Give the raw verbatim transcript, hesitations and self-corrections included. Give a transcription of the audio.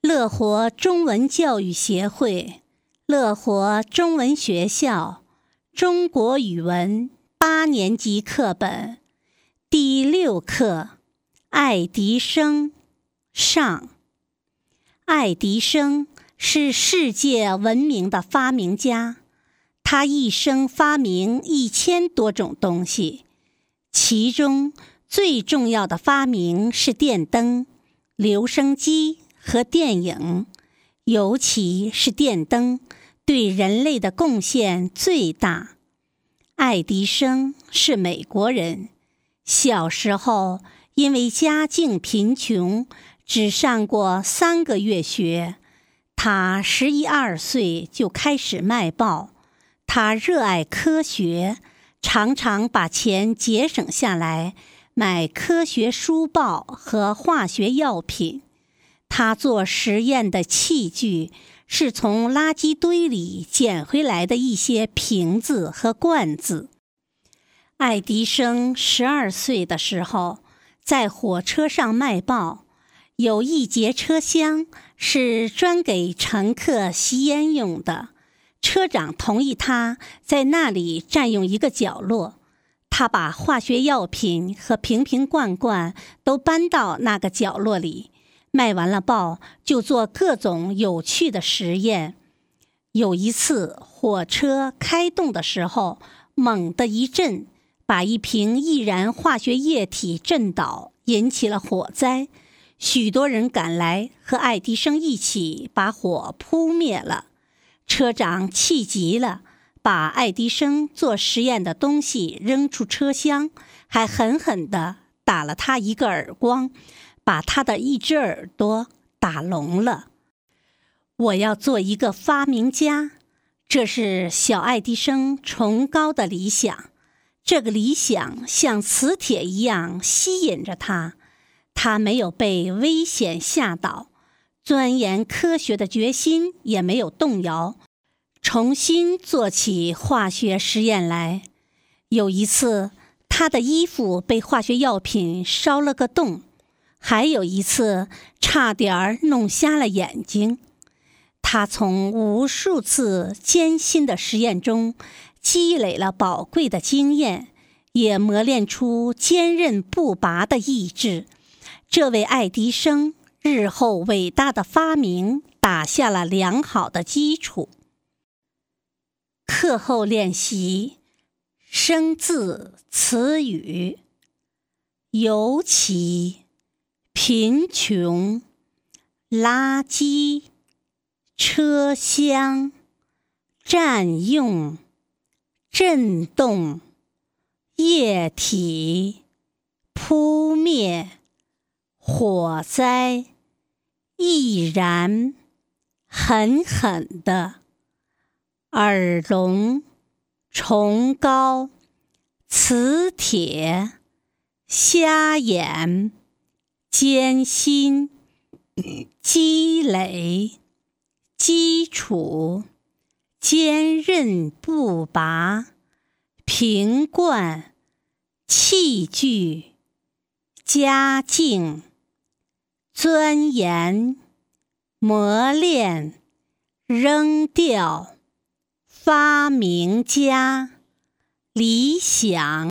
乐活中文教育协会、乐活中文学校中国语文八年级课本第六课爱迪生上。爱迪生是世界闻名的发明家，他一生发明一千多种东西，其中最重要的发明是电灯、留声机和电影，尤其是电灯对人类的贡献最大。爱迪生是美国人，小时候因为家境贫穷，只上过三个月学。他十一二岁就开始卖报，他热爱科学，常常把钱节省下来买科学书报和化学药品。他做实验的器具是从垃圾堆里捡回来的一些瓶子和罐子。爱迪生十二岁的时候，在火车上卖报，有一节车厢是专给乘客吸烟用的，车长同意他在那里占用一个角落。他把化学药品和瓶瓶罐罐都搬到那个角落里，卖完了报就做各种有趣的实验。有一次火车开动的时候，猛地一震，把一瓶易燃化学液体震倒，引起了火灾。许多人赶来和爱迪生一起把火扑灭了。车长气急了，把爱迪生做实验的东西扔出车厢，还狠狠地打了他一个耳光，把他的一只耳朵打聋了。我要做一个发明家，这是小爱迪生崇高的理想。这个理想像磁铁一样吸引着他，他没有被危险吓倒，钻研科学的决心也没有动摇，重新做起化学实验来。有一次，他的衣服被化学药品烧了个洞，还有一次差点弄瞎了眼睛。他从无数次艰辛的实验中积累了宝贵的经验，也磨练出坚韧不拔的意志。这为爱迪生日后伟大的发明打下了良好的基础。课后练习生字词语：尤其、贫穷、垃圾、车厢、占用、震动、液体、扑灭、火灾、易燃、狠狠的、耳聋、崇高、磁铁、瞎眼、艰辛、积累、基础、坚韧不拔、瓶罐、器具、家境、钻研、磨练、扔掉、发明家、理想。